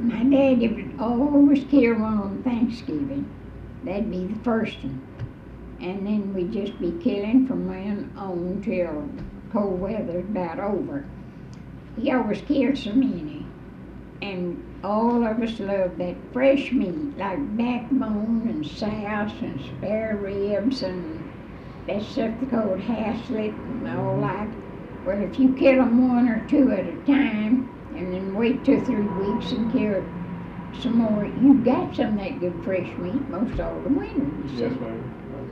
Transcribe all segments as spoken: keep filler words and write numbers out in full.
My daddy would always kill one on Thanksgiving. That'd be the first one. And then we'd just be killing from then on till cold weather's about over. He always killed so many. And all of us loved that fresh meat, like backbone and souse and spare ribs and that stuff they called haslet and all that. Well, if you kill them one or two at a time, and then wait two or three weeks and kill some more, you got some of that good fresh meat most all the winter. Yes, ma'am.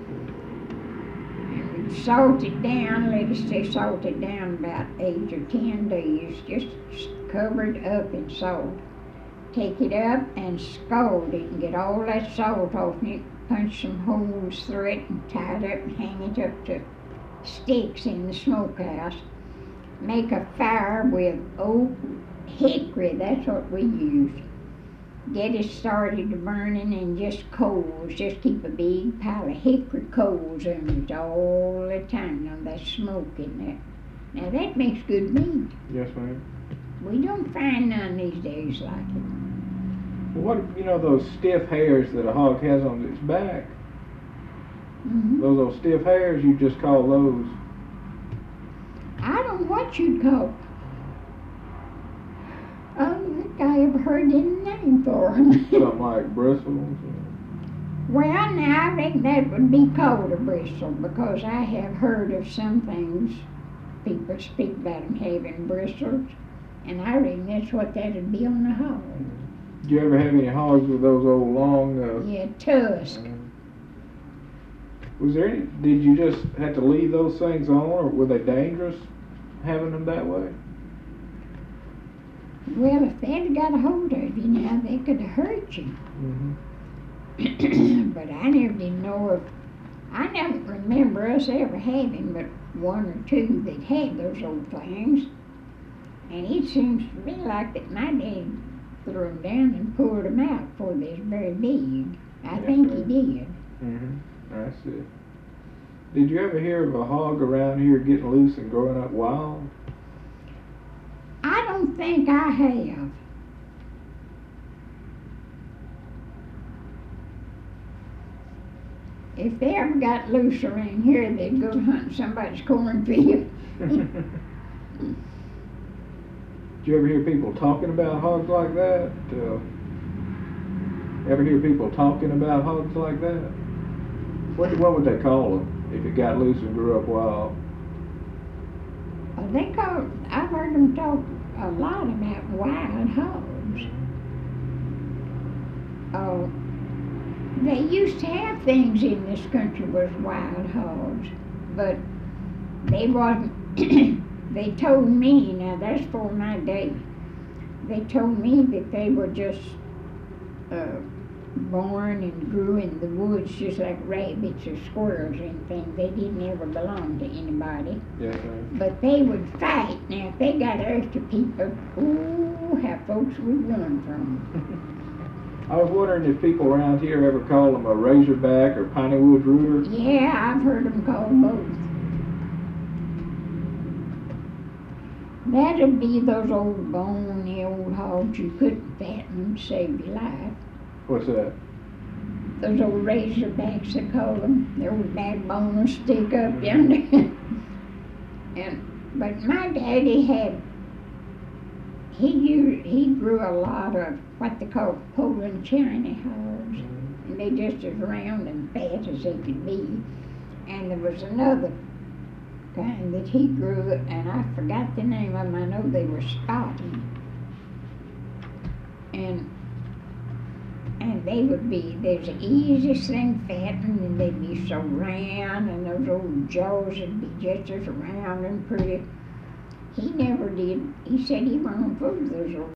And we'd salt it down, let it stay salted down about eight or ten days, just covered up in salt. Take it up and scald it and get all that salt off it, punch some holes through it and tie it up and hang it up to sticks in the smokehouse. Make a fire with oak hickory, that's what we used. Get it started burning and just coals, just keep a big pile of hickory coals in it all the time. Now that smoke in it. Now that makes good meat. Yes, ma'am. We don't find none these days like it. Well, what, you know, those stiff hairs that a hog has on its back, Mm-hmm. those, those stiff hairs, you just call those? I don't know what you'd call. I don't think I ever heard any name for them. Something like bristles? Well, now I reckon that would be called a bristle because I have heard of some things. People speak about them having bristles, and I reckon that's what that'd be on the hog. Did you ever have any hogs with those old long? Uh, Yeah, tusk. uh, was there any? Did you just have to leave those things on, or were they dangerous having them that way? Well, if they'd got a hold of you now, they could have hurt you. Mm-hmm. But I never did know if, I don't remember us ever having but one or two that had those old things. And it seems to me like that my dad threw them down and pulled them out before they was very big. I Yes, think he ma'am. did. Mm-hmm. That's it. Did you ever hear of a hog around here getting loose and growing up wild? I don't think I have. If they ever got loose around here, they'd go hunting somebody's cornfield. Did you ever hear people talking about hogs like that? Uh, ever hear people talking about hogs like that? What, what would they call them if it got loose and grew up wild? Well, they call, I've heard them talk a lot about wild hogs. Oh, they used to have things in this country was wild hogs, but they wasn't. They told me, now that's for my day. They told me that they were just uh, born and grew in the woods just like rabbits or squirrels and things. They didn't ever belong to anybody. Yes, ma'am. But they would fight. Now, if they got after people, ooh, how folks would run from them. I was wondering if people around here ever call them a razorback or piney woods rooter. Yeah, I've heard them called both. That'd be those old bony old hogs you couldn't fatten to save your life. What's that? Those old razorbacks, they call them. Their old backbone will stick up yonder. And but my daddy had he used, he grew a lot of what they call Poland China hogs, and they just as round and fat as they could be. And there was another kind that he grew, and I forgot the name of them. I know they were spotted, and and they would be, there's the easiest thing fattened, and they'd be so round, and those old jaws would be just as round and pretty. He never did, he said he wasn't fool those old